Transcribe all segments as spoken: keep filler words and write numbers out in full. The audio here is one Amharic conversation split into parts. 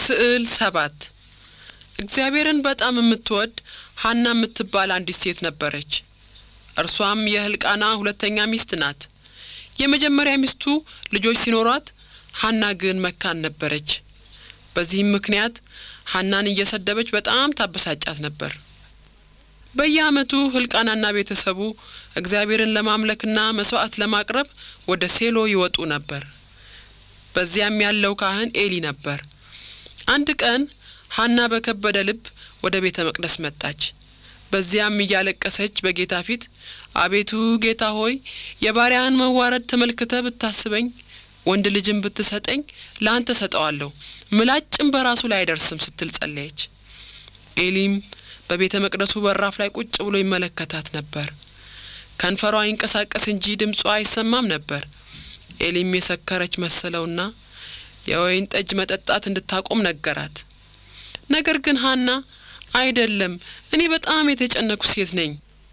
ስዕል ሰባት እግዚአብሔርን በጣም የምትወድ ሐና የምትባል አንዲት ሴት ነበረች። እርሷም የሕልቃና ሁለተኛ ሚስት ናት። የመጀመሪያ ሚስቱ ልጆች ሲኖሯት ሐና ግን መካን ነበረች። በዚህም ምክንያት ሐናን እየሰደበች በጣም ታበሳጫት ነበር። በየዓመቱ ሕልቃናና ቤተሰቡ እግዚአብሔርን ለማምለክና መስዋዕት ለማቅረብ ወደ ሴሎ ይወጡ ነበር። በዚያም ያለው ካህን ኤሊ ነበር። አንድ ቀን ሐና በከበደ ልብ ወደ ቤተ መቅደስ መጣች። በዚያም እያለቀሰች በጌታ ፊት አቤቱ ጌታ ሆይ የባሪያን መዋረድ ተመልክተህ ብታስበኝ ወንድ ልጅም ብትሰጠኝ ላንተ ሰጠዋለሁ ምላጭም በራሱ ላይ አይደርስም ስትል ጸለየች። ኤሊም በቤተ መቅደሱ በራፍ ላይ ቁጭ ብሎ ይመለከታት ነበር። ከንፈሯ ይንቀሳቀስ እንጂ ድምጿ አይሰማም ነበር። ኤሊም የሰከረች መሰለውና የወይን ጠጅ መጠጣት እንድታቆም ነገራት። ነገር ግን ሐና አይደለም እኔ በጣም የተጨነኩ ሴት ነኝ፣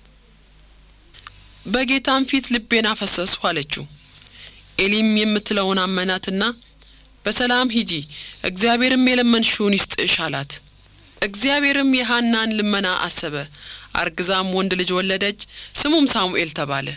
በጌታም ፊት ልቤን አፈሰስኩ አለችው። ኤሊም የምትለውን አመናትና በሰላም ሂጂ እግዚአብሔርም የለመንሽውን ይስጥሽ አላት። እግዚአብሔርም የሐናን ልመና አሰበ። አርግዛም ወንድ ልጅ ወለደች፣ ስሙም ሳሙኤል ተባለ።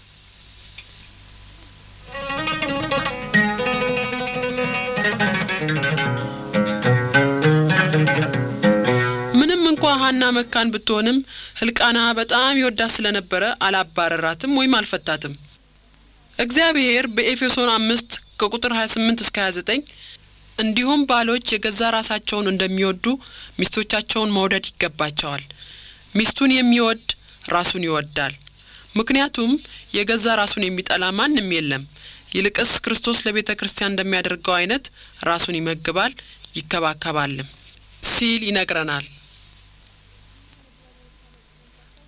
ምንም እንኳን ሐና መካን ብትሆንም ሕልቃና በጣም ይወዳት ስለነበረ አላባረራትም ወይም አልፈታትም። እግዚአብሔር በኤፌሶን አምስት ከቁጥር ሃያ ስምንት እስከ ሃያ ዘጠኝ እንዲሁም ባሎች የገዛ ራሳቸውን እንደሚወዱ ሚስቶቻቸውን መውደድ ይገባቸዋል። ሚስቱን የሚወድ ራሱን ይወዳል፣ ምክንያቱም የገዛ ራሱን የሚጠላ ማንም የለም። ይልቅስ ክርስቶስ ለቤተ ክርስቲያን እንደሚያደርገው አይነት ራሱን ይመግባል ይከባከባልም ሲል ይነግረናል።